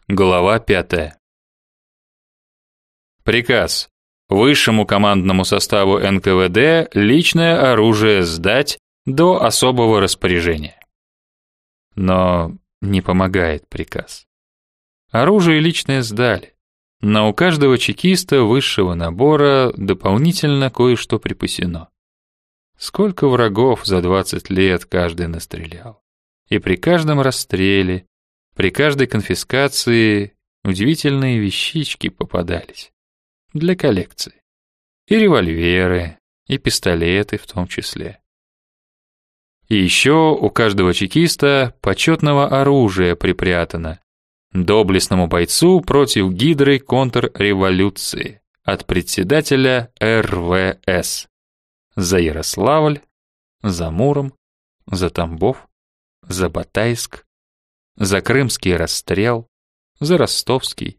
Глава 5. Приказ. Высшему командному составу НКВД личное оружие сдать до особого распоряжения. Но не помогает приказ. Оружие личное сдали, но у каждого чекиста высшего набора дополнительно кое-что припасено. Сколько врагов за 20 лет каждый настрелял. И при каждом расстреле, при каждой конфискации удивительные вещички попадались. Для коллекции. И револьверы, и пистолеты в том числе. И еще у каждого чекиста почетного оружия припрятано. Доблестному бойцу против гидры контрреволюции от председателя РВС. За Ярославль, за Муром, за Тамбов, за Батайск, за Крымский расстрел, за Ростовский.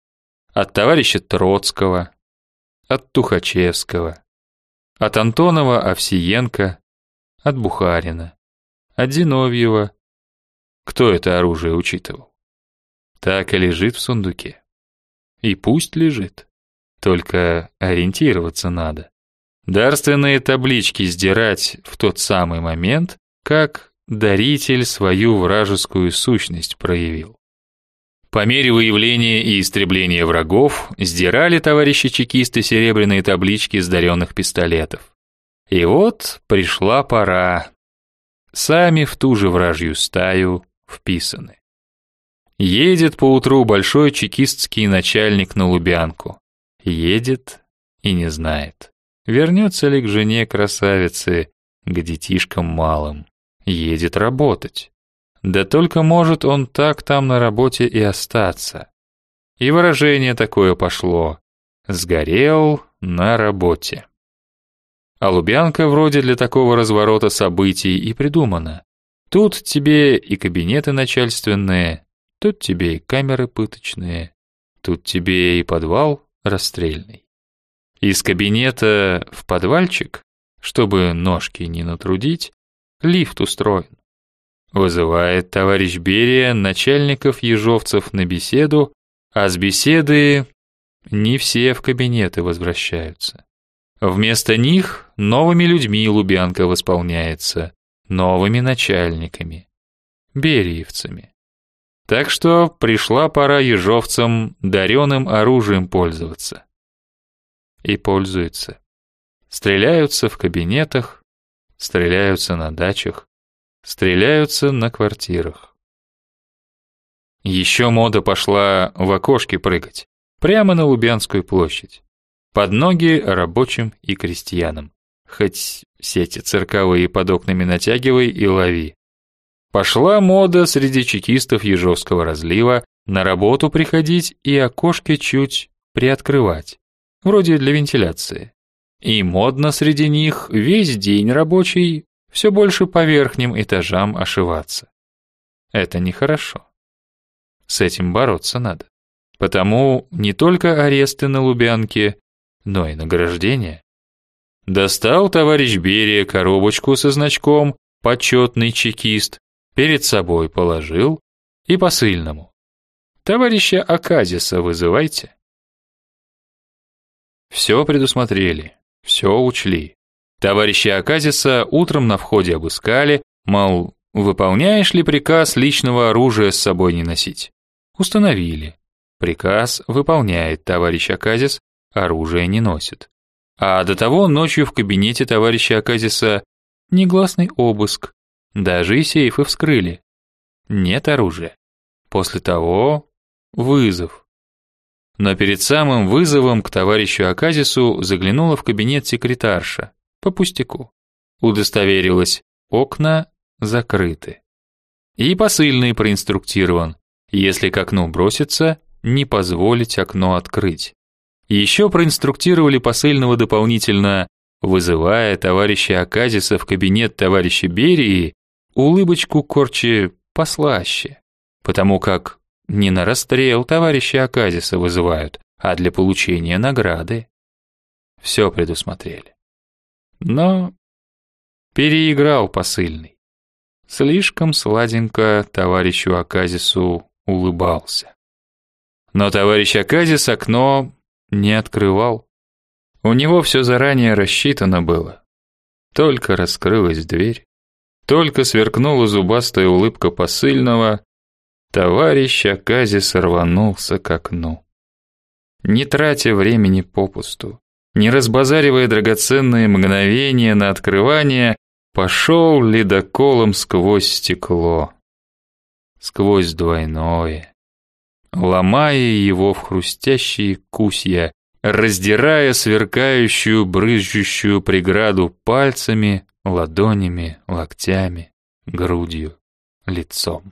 От товарища Троцкого, от Тухачевского, от Антонова-Овсиенко, от Бухарина, от Зиновьева. Кто это оружие учитывал? Так и лежит в сундуке. И пусть лежит. Только ориентироваться надо. Дарственные таблички сдирать в тот самый момент, как даритель свою вражескую сущность проявил. По мере выявления и истребления врагов сдирали товарищи чекисты серебряные таблички с даренных пистолетов. И вот пришла пора. Сами в ту же вражью стаю вписаны. Едет поутру большой чекистский начальник на Лубянку. Едет и не знает, вернется ли к жене красавицы, к детишкам малым. Едет работать. Да только может он так там на работе и остаться. И выражение такое пошло: «Сгорел на работе». А Лубянка вроде для такого разворота событий и придумана. Тут тебе и кабинеты начальственные, тут тебе и камеры пыточные, тут тебе и подвал расстрельный. Из кабинета в подвальчик, чтобы ножки не натрудить, лифт устроен. Вызывает товарищ Берия начальников ежовцев на беседу, а с беседы не все в кабинеты возвращаются. Вместо них новыми людьми Лубянка восполняется, новыми начальниками, бериевцами. Так что пришла пора ежовцам дареным оружием пользоваться. И пользуются. Стреляются в кабинетах, стреляются на дачах, стреляются на квартирах. Еще мода пошла в окошки прыгать, прямо на Лубянскую площадь, под ноги рабочим и крестьянам. Хоть сети цирковые под окнами натягивай и лови. Пошла мода среди чекистов Ежовского разлива на работу приходить и окошки чуть приоткрывать, вроде для вентиляции. И модно среди них весь день рабочий все больше по верхним этажам ошиваться. Это нехорошо. С этим бороться надо. Потому не только аресты на Лубянке, но и награждения. Достал товарищ Берия коробочку со значком «Почетный чекист», перед собой положил и посыльному: «Товарища Аказиса вызывайте». Все предусмотрели, все учли. Товарища Аказиса утром на входе обыскали, мол, выполняешь ли приказ личного оружия с собой не носить. Установили. Приказ выполняет товарищ Аказис, оружие не носит. А до того ночью в кабинете товарища Аказиса негласный обыск, даже и сейфы вскрыли. Нет оружия. После того вызов. Но перед самым вызовом к товарищу Аказису заглянула в кабинет секретарша. По пустяку. Удостоверилась: окна закрыты. И посыльный проинструктирован: если к окну бросится, не позволить окно открыть. Еще проинструктировали посыльного дополнительно: вызывая товарища Аказиса в кабинет товарища Берии, улыбочку корчи послаще, потому как не на расстрел товарища Аказиса вызывают, а для получения награды. Все предусмотрели. Но переиграл посыльный. Слишком сладенько товарищу Аказису улыбался. Но товарищ Аказис окно не открывал. У него все заранее рассчитано было. Только раскрылась дверь, только сверкнула зубастая улыбка посыльного, товарищ Аказис рванулся к окну. Не тратя времени попусту, не разбазаривая драгоценные мгновения на открывание, пошел ледоколом сквозь стекло, сквозь двойное, ломая его в хрустящие кусья, раздирая сверкающую, брызжущую преграду пальцами, ладонями, локтями, грудью, лицом.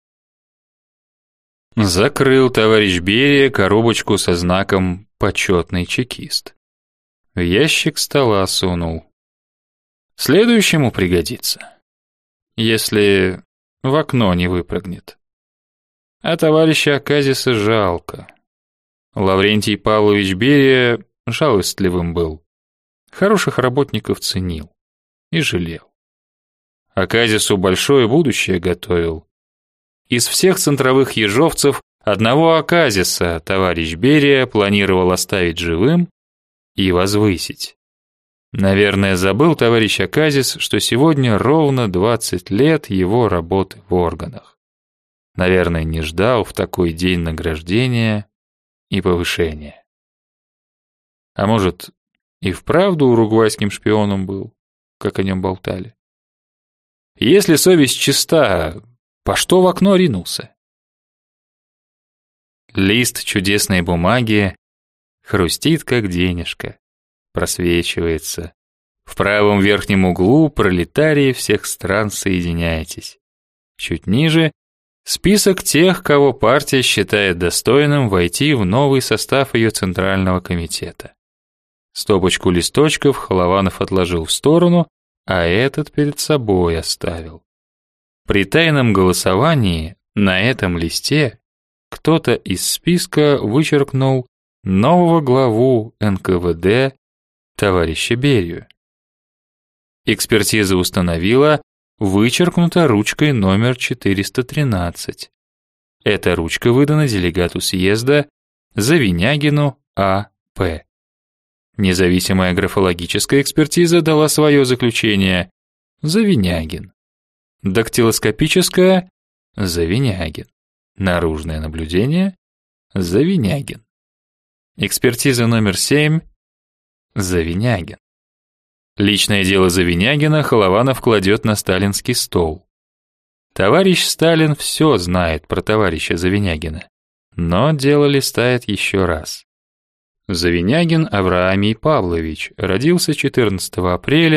Закрыл товарищ Берия коробочку со знаком «Почетный чекист». В ящик стола сунул. Следующему пригодится, если в окно не выпрыгнет. А товарища Аказиса жалко. Лаврентий Павлович Берия жалостливым был, хороших работников ценил и жалел. Аказису большое будущее готовил. Из всех центровых ежовцев одного Аказиса товарищ Берия планировал оставить живым и возвысить. Наверное, забыл товарищ Аказис, что сегодня ровно 20 лет его работы в органах. Наверное, не ждал в такой день награждения и повышения. А может, и вправду уругвайским шпионом был, как о нем болтали. Если совесть чиста, по что в окно ринулся? Лист чудесной бумаги хрустит, как денежка, просвечивается. В правом верхнем углу пролетарии всех стран соединяйтесь. Чуть ниже список тех, кого партия считает достойным войти в новый состав ее Центрального комитета. Стопочку листочков Холованов отложил в сторону, а этот перед собой оставил. При тайном голосовании на этом листе кто-то из списка вычеркнул нового главу НКВД товарища Берию. Экспертиза установила, вычеркнута ручкой номер 413. Эта ручка выдана делегату съезда Завинягину А.П. Независимая графологическая экспертиза дала свое заключение Завинягин. Дактилоскопическая Завинягин. Наружное наблюдение Завинягин. Экспертиза номер 7 Завинягин. Личное дело Завинягина Холованов кладет на сталинский стол. Товарищ Сталин все знает про товарища Завинягина, но дело листает еще раз. Завинягин Авраамий Павлович родился 14 апреля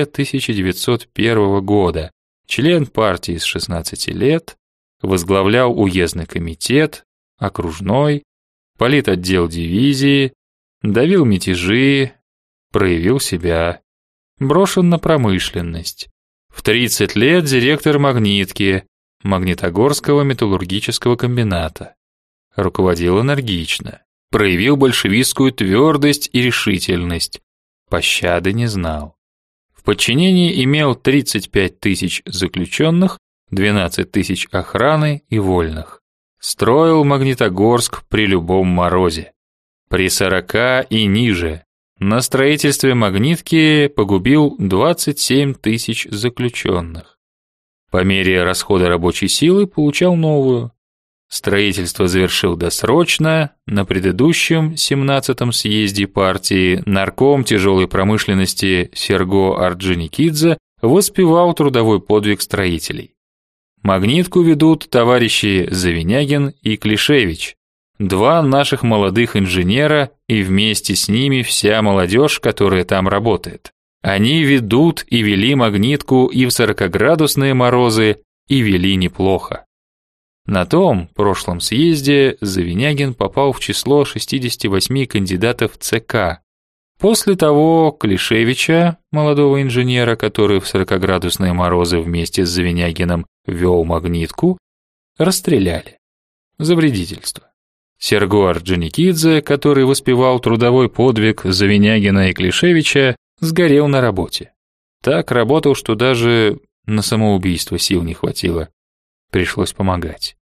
1901 года, член партии с 16 лет, возглавлял уездный комитет, окружной, политотдел дивизии, давил мятежи, проявил себя, брошен на промышленность. В 30 лет директор Магнитки, Магнитогорского металлургического комбината. Руководил энергично, проявил большевистскую твердость и решительность, пощады не знал. В подчинении имел 35 тысяч заключенных, 12 тысяч охраны и вольных. Строил Магнитогорск при любом морозе. При 40 и ниже. На строительстве Магнитки погубил 27 тысяч заключенных. По мере расхода рабочей силы получал новую. Строительство завершил досрочно, на предыдущем 17-м съезде партии нарком тяжелой промышленности Серго Орджоникидзе воспевал трудовой подвиг строителей. Магнитку ведут товарищи Завинягин и Клишевич, два наших молодых инженера и вместе с ними вся молодежь, которая там работает. Они ведут и вели Магнитку и в 40-градусные морозы, и вели неплохо. На том прошлом съезде Завинягин попал в число 68 кандидатов ЦК. После того Клишевича, молодого инженера, который в 40-градусные морозы вместе с Завинягиным вел Магнитку, расстреляли за вредительство. Серго Орджоникидзе, который воспевал трудовой подвиг Завинягина и Клишевича, сгорел на работе. Так работал, что даже на самоубийство сил не хватило. Пришлось помогать.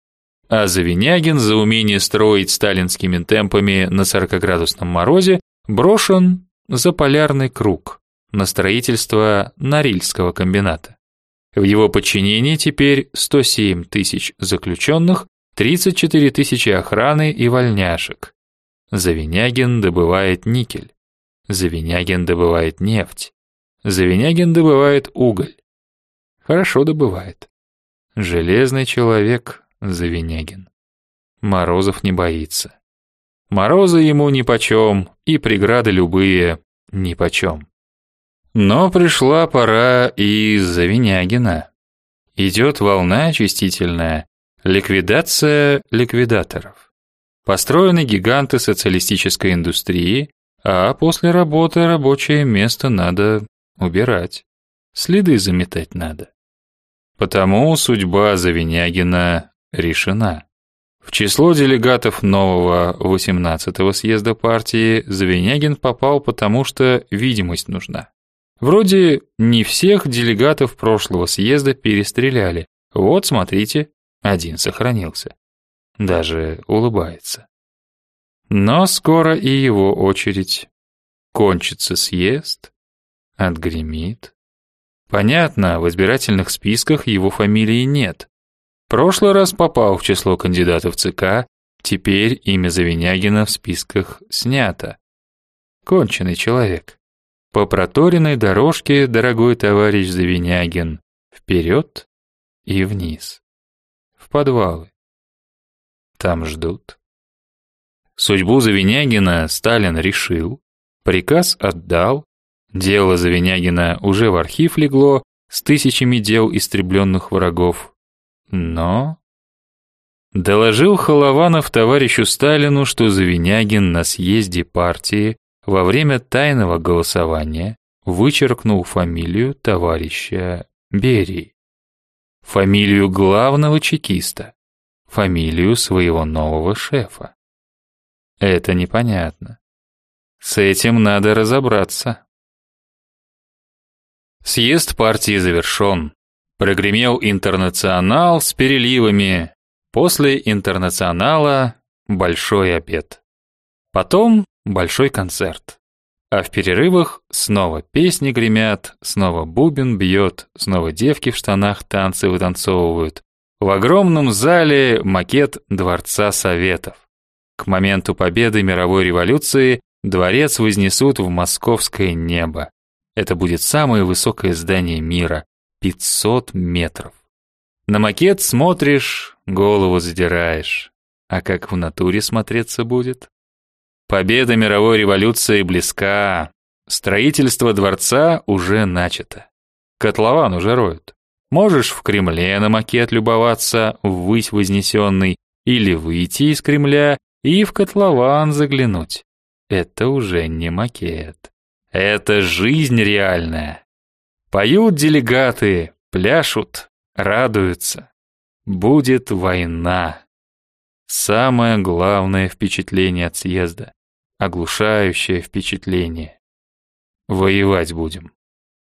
а Завинягин за умение строить сталинскими темпами на 40-градусном морозе брошен за полярный круг на строительство Норильского комбината. В его подчинении теперь 107 тысяч заключенных, 34 тысячи охраны и вольняшек. Завинягин добывает никель. Завинягин добывает нефть. Завинягин добывает уголь. Хорошо добывает. Железный человек Завинягин. Морозов не боится. Морозы ему нипочем, и преграды любые нипочем. Но пришла пора и Завинягина. Идет волна очистительная, ликвидация ликвидаторов. Построены гиганты социалистической индустрии, а после работы рабочее место надо убирать. Следы заметать надо. Потому судьба Завинягина решена. В число делегатов нового 18-го съезда партии Завинягин попал потому, что видимость нужна. Вроде не всех делегатов прошлого съезда перестреляли. Вот, смотрите, один сохранился. Даже улыбается. Но скоро и его очередь. Кончится съезд, отгремит. Понятно, в избирательных списках его фамилии нет. Прошлый раз попал в число кандидатов ЦК, теперь имя Завинягина в списках снято. Конченый человек. По проторенной дорожке, дорогой товарищ Завинягин, вперед и вниз. В подвалы. Там ждут. Судьбу Завинягина Сталин решил, приказ отдал, дело Завинягина уже в архив легло с тысячами дел истребленных врагов. Но доложил Холованов товарищу Сталину, что Завинягин на съезде партии во время тайного голосования вычеркнул фамилию товарища Берии, фамилию главного чекиста, фамилию своего нового шефа. Это непонятно. С этим надо разобраться. Съезд партии завершен. Прогремел интернационал с переливами. После интернационала большой обед. Потом большой концерт. А в перерывах снова песни гремят, снова бубен бьет, снова девки в штанах танцы вытанцовывают. В огромном зале макет Дворца Советов. К моменту победы мировой революции дворец вознесут в московское небо. Это будет самое высокое здание мира, 500 метров. На макет смотришь, голову задираешь. А как в натуре смотреться будет? Победа мировой революции близка. Строительство дворца уже начато. Котлован уже роют. Можешь в Кремле на макет любоваться, ввысь вознесенный, или выйти из Кремля и в котлован заглянуть. Это уже не макет. Это жизнь реальная. Поют делегаты, пляшут, радуются. Будет война. Самое главное впечатление от съезда. Оглушающее впечатление. Воевать будем.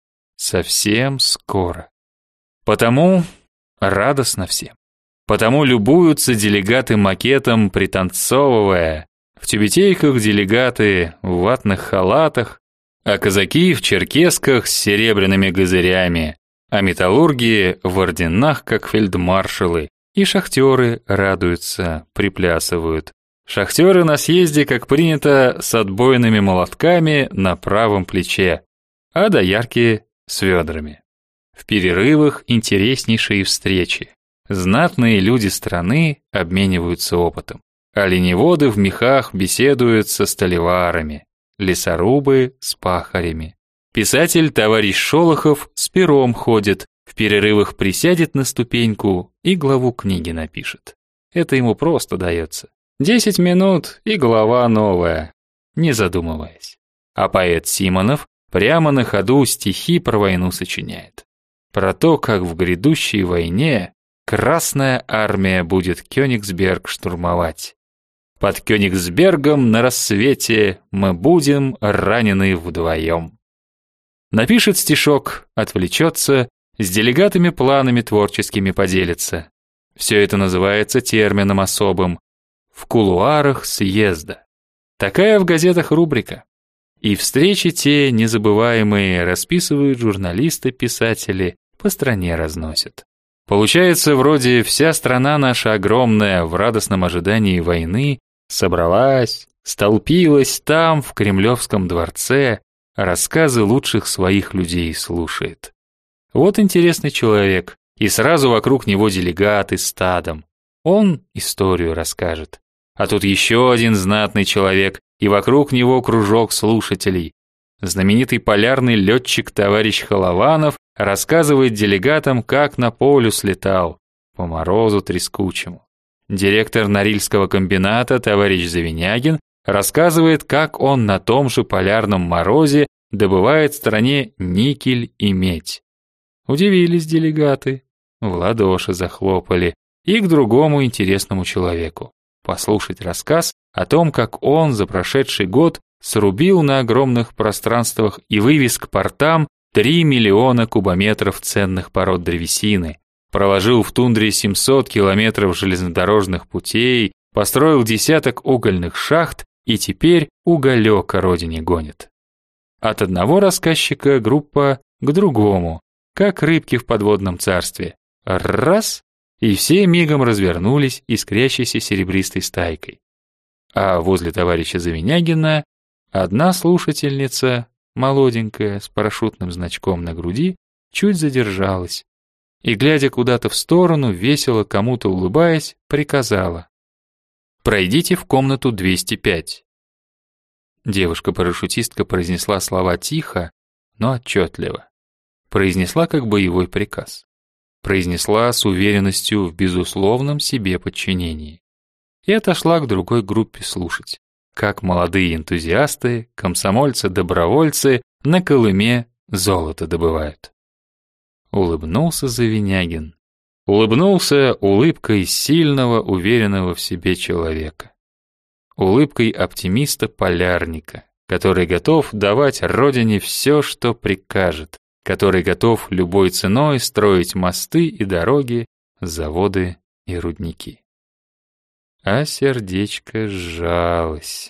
Совсем скоро. Потому радостно всем. Потому любуются делегаты макетом, пританцовывая. В тюбетейках делегаты в ватных халатах, а казаки в черкесках с серебряными газырями, а металлурги в орденах, как фельдмаршалы, и шахтеры радуются, приплясывают. Шахтеры на съезде, как принято, с отбойными молотками на правом плече, а доярки с ведрами. В перерывах интереснейшие встречи. Знатные люди страны обмениваются опытом. Оленеводы в мехах беседуют со столеварами, лесорубы с пахарями. Писатель товарищ Шолохов с пером ходит, в перерывах присядет на ступеньку и главу книги напишет. Это ему просто дается. 10 минут и глава новая, не задумываясь. А поэт Симонов прямо на ходу стихи про войну сочиняет. Про то, как в грядущей войне Красная армия будет Кёнигсберг штурмовать. Под Кёнигсбергом на рассвете мы будем ранены вдвоем. Напишет стишок, отвлечется, с делегатами планами творческими поделится. Все это называется термином особым «в кулуарах съезда». Такая в газетах рубрика. И встречи те незабываемые расписывают журналисты, писатели, по стране разносят. Получается, вроде вся страна наша огромная в радостном ожидании войны собралась, столпилась там, в Кремлевском дворце, рассказы лучших своих людей слушает. Вот интересный человек, и сразу вокруг него делегаты стадом. Он историю расскажет. А тут еще один знатный человек, и вокруг него кружок слушателей. Знаменитый полярный летчик товарищ Холованов рассказывает делегатам, как на полюс летал, по морозу трескучему. Директор Норильского комбината товарищ Завинягин рассказывает, как он на том же полярном морозе добывает в стране никель и медь. Удивились делегаты, в ладоши захлопали, и к другому интересному человеку послушать рассказ о том, как он за прошедший год срубил на огромных пространствах и вывез к портам 3 миллиона кубометров ценных пород древесины, проложил в тундре 700 километров железнодорожных путей, построил десяток угольных шахт и теперь уголек о родине гонит. От одного рассказчика группа к другому, как рыбки в подводном царстве. Раз, и все мигом развернулись искрящейся серебристой стайкой. А возле товарища Завинягина одна слушательница, молоденькая, с парашютным значком на груди, чуть задержалась и, глядя куда-то в сторону, весело кому-то улыбаясь, приказала: «Пройдите в комнату 205». Девушка-парашютистка произнесла слова тихо, но отчетливо. Произнесла как боевой приказ. Произнесла с уверенностью в безусловном себе подчинении. И отошла к другой группе слушать, как молодые энтузиасты, комсомольцы-добровольцы на Колыме золото добывают. Улыбнулся Завинягин. Улыбнулся улыбкой сильного, уверенного в себе человека. Улыбкой оптимиста-полярника, который готов давать родине все, что прикажет, который готов любой ценой строить мосты и дороги, заводы и рудники. А сердечко сжалось.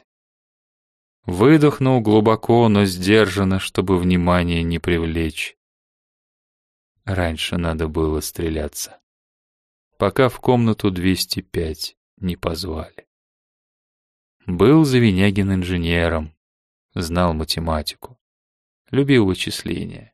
Выдохнул глубоко, но сдержанно, чтобы внимание не привлечь. Раньше надо было стреляться, пока в комнату 205 не позвали. Был Завинягин инженером, знал математику, любил вычисления.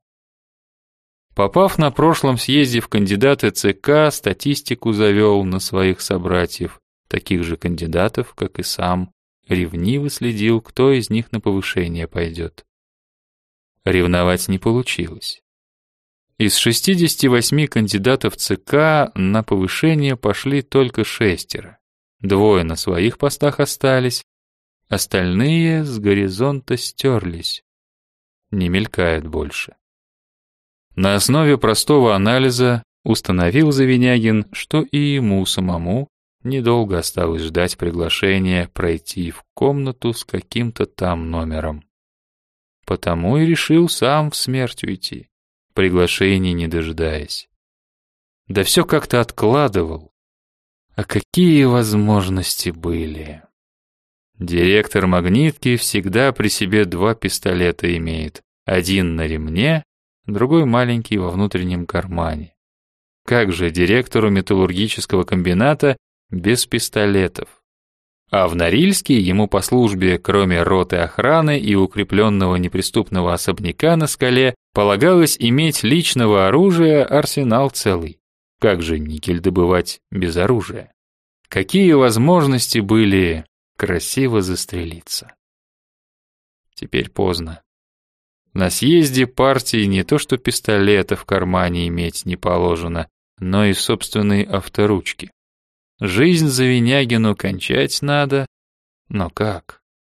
Попав на прошлом съезде в кандидаты ЦК, статистику завел на своих собратьев, таких же кандидатов, как и сам, ревниво следил, кто из них на повышение пойдет. Ревновать не получилось. Из 68 кандидатов ЦК на повышение пошли только 6. 2 на своих постах остались, остальные с горизонта стерлись. Не мелькает больше. На основе простого анализа установил Завинягин, что и ему самому недолго осталось ждать приглашения пройти в комнату с каким-то там номером. Потому и решил сам в смерть уйти, приглашений не дожидаясь. Да все как-то откладывал. А какие возможности были? Директор магнитки всегда при себе 2 пистолета имеет. Один на ремне, другой маленький во внутреннем кармане. Как же директору металлургического комбината без пистолетов? А в Норильске ему по службе, кроме роты охраны и укрепленного неприступного особняка на скале, полагалось иметь личного оружия арсенал целый. Как же никель добывать без оружия? Какие возможности были красиво застрелиться? Теперь поздно. На съезде партии не то что пистолета в кармане иметь не положено, но и собственные авторучки. Жизнь Завинягину кончать надо, но как?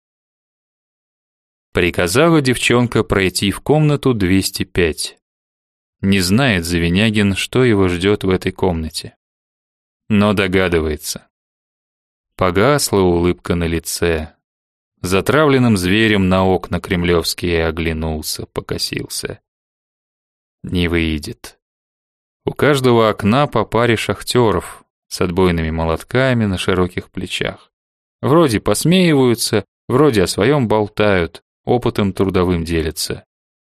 Приказала девчонка пройти в комнату 205. Не знает Завинягин, что его ждет в этой комнате. Но догадывается. Погасла улыбка на лице. Затравленным зверем на окна кремлевские оглянулся, покосился. Не выйдет. У каждого окна по паре шахтеров, с отбойными молотками на широких плечах. Вроде посмеиваются, вроде о своем болтают, опытом трудовым делятся.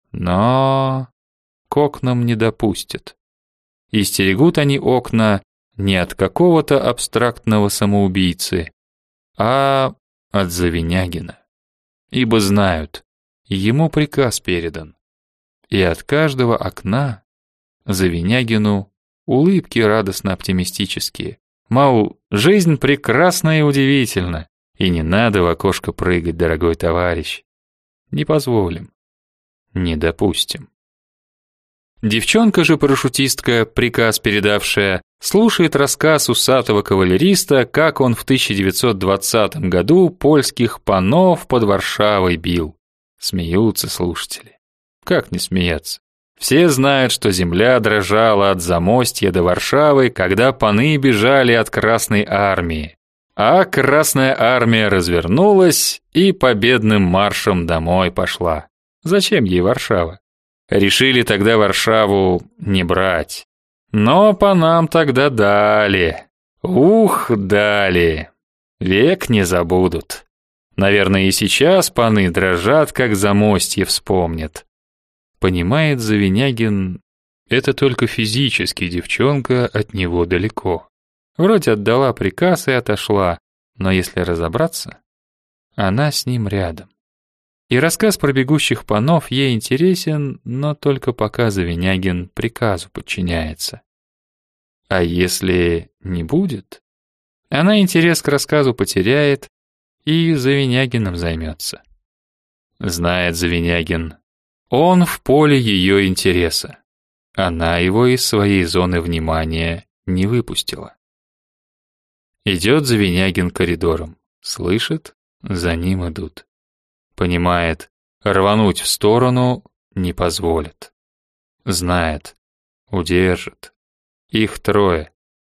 Но к окнам не допустят. И стерегут они окна не от какого-то абстрактного самоубийцы, а от Завинягина. Ибо знают, ему приказ передан. И от каждого окна Завинягину улыбки радостно-оптимистические. Мол, жизнь прекрасна и удивительна, и не надо в окошко прыгать, дорогой товарищ. Не позволим. Не допустим. Девчонка же парашютистка, приказ передавшая, слушает рассказ усатого кавалериста, как он в 1920 году польских панов под Варшавой бил. Смеются слушатели. Как не смеяться? Все знают, что земля дрожала от Замостья до Варшавы, когда паны бежали от Красной армии. А Красная армия развернулась и победным маршем домой пошла. Зачем ей Варшава? Решили тогда Варшаву не брать. Но панам тогда дали. Ух, дали. Век не забудут. Наверное, и сейчас паны дрожат, как Замостье вспомнят. Понимает Завинягин, это только физически девчонка от него далеко. Вроде отдала приказ и отошла, но если разобраться, она с ним рядом. И рассказ про бегущих панов ей интересен, но только пока Завинягин приказу подчиняется. А если не будет, она интерес к рассказу потеряет и Завинягиным займется. Знает Завинягин, он в поле ее интереса. Она его из своей зоны внимания не выпустила. Идет Завинягин коридором. Слышит, за ним идут. Понимает, рвануть в сторону не позволит. Знает, удержит. Их трое.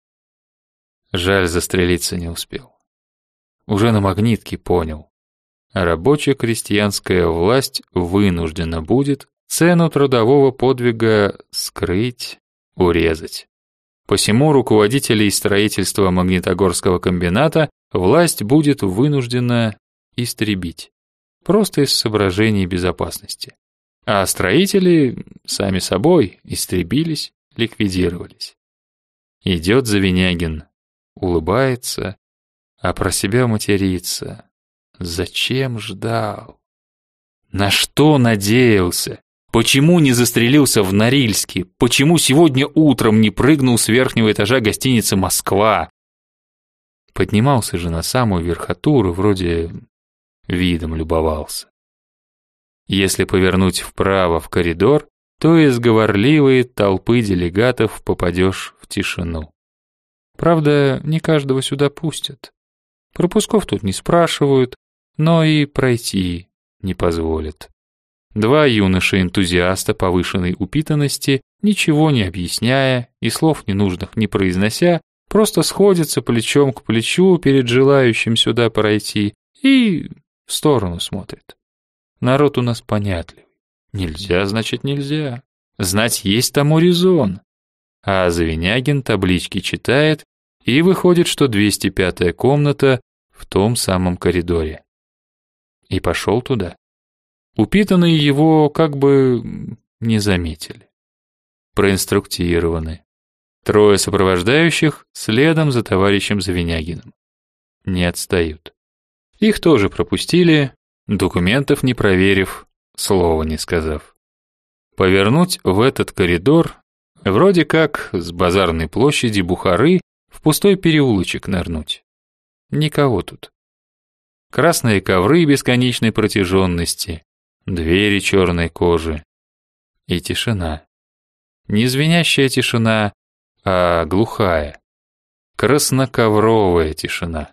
Жаль, застрелиться не успел. Уже на магнитке понял. Рабоче-крестьянская власть вынуждена будет цену трудового подвига скрыть, урезать. Посему руководителей строительства Магнитогорского комбината власть будет вынуждена истребить, просто из соображений безопасности. А строители, сами собой, истребились, ликвидировались. Идет Завинягин, улыбается, а про себя матерится. Зачем ждал? На что надеялся? Почему не застрелился в Норильске? Почему сегодня утром не прыгнул с верхнего этажа гостиницы «Москва»? Поднимался же на самую верхотуру, вроде видом любовался. Если повернуть вправо в коридор, то из говорливой толпы делегатов попадешь в тишину. Правда, не каждого сюда пустят. Пропусков тут не спрашивают, но и пройти не позволят. Два юноши-энтузиаста повышенной упитанности, ничего не объясняя и слов ненужных не произнося, просто сходятся плечом к плечу перед желающим сюда пройти и в сторону смотрят. Народ у нас понятливый. Нельзя, значит нельзя. Знать есть тому резон. А Завинягин таблички читает, и выходит, что 205-я комната в том самом коридоре. И пошел туда. Упитанные его как бы не заметили. Проинструктированы. Трое сопровождающих следом за товарищем Завинягиным. Не отстают. Их тоже пропустили, документов не проверив, слова не сказав. Повернуть в этот коридор, вроде как с базарной площади Бухары в пустой переулочек нырнуть. Никого тут. Красные ковры бесконечной протяженности, двери черной кожи и тишина. Не звенящая тишина, а глухая, красноковровая тишина.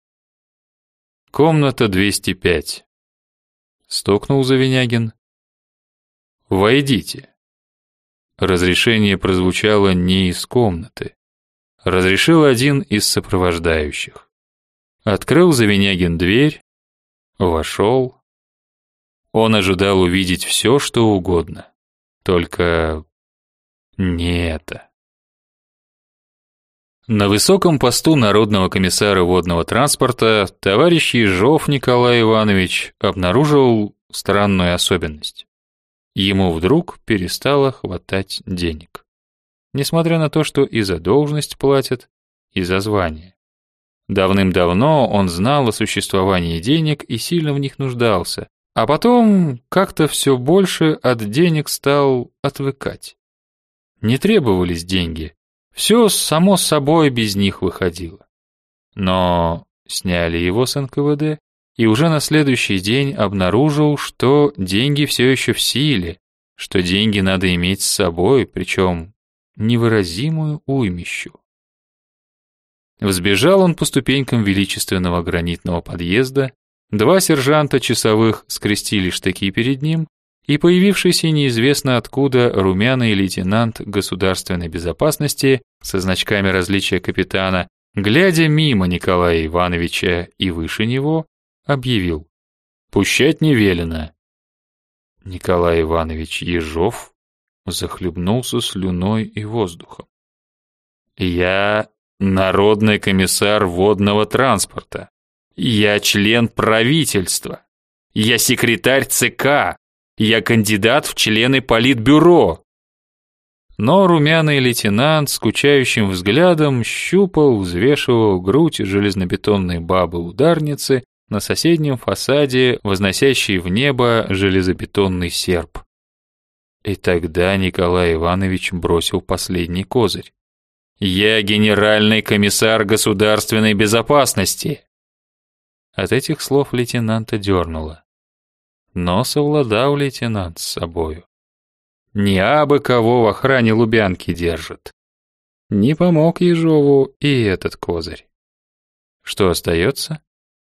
Комната 205. Стукнул Завинягин. «Войдите». Разрешение прозвучало не из комнаты. Разрешил один из сопровождающих. Открыл Завинягин дверь, вошел. Он ожидал увидеть все, что угодно. Только не это. На высоком посту Народного комиссара водного транспорта товарищ Ежов Николай Иванович обнаружил странную особенность. Ему вдруг перестало хватать денег. Несмотря на то, что и за должность платят, и за звание. Давным-давно он знал о существовании денег и сильно в них нуждался, а потом как-то все больше от денег стал отвыкать. Не требовались деньги, все само собой без них выходило. Но сняли его с НКВД, и уже на следующий день обнаружил, что деньги все еще в силе, что деньги надо иметь с собой, причем невыразимую уймищу. Взбежал он по ступенькам величественного гранитного подъезда, два сержанта часовых скрестили штыки перед ним, и появившийся неизвестно откуда румяный лейтенант государственной безопасности со значками различия капитана, глядя мимо Николая Ивановича и выше него, объявил: «Пущать не велено». Николай Иванович Ежов захлебнулся слюной и воздухом. «Я народный комиссар водного транспорта. Я член правительства. Я секретарь ЦК. Я кандидат в члены политбюро». Но румяный лейтенант скучающим взглядом щупал, взвешивал грудь железнобетонной бабы-ударницы на соседнем фасаде, возносящей в небо железобетонный серп. И тогда Николай Иванович бросил последний козырь. «Я генеральный комиссар государственной безопасности». От этих слов лейтенанта дернуло. Но совладал лейтенант с собою. Не абы кого в охране Лубянки держит. Не помог Ежову и этот козырь. Что остается?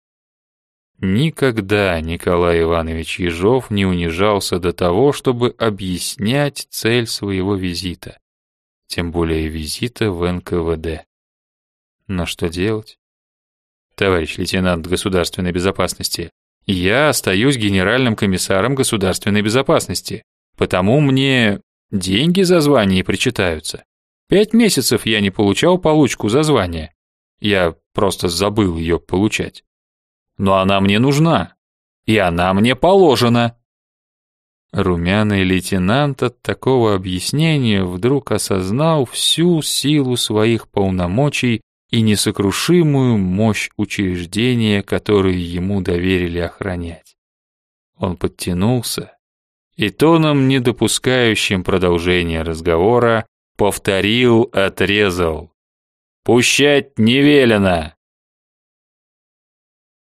Никогда Николай Иванович Ежов не унижался до того, чтобы объяснять цель своего визита, тем более визита в НКВД. Но что делать? Товарищ лейтенант государственной безопасности, я остаюсь генеральным комиссаром государственной безопасности, потому мне деньги за звание причитаются. 5 месяцев я не получал получку за звание. Я просто забыл ее получать. Но она мне нужна, и она мне положена. Румяный лейтенант от такого объяснения вдруг осознал всю силу своих полномочий и несокрушимую мощь учреждения, которое ему доверили охранять. Он подтянулся и тоном, не допускающим продолжения разговора, повторил, отрезал: «Пущать не велено!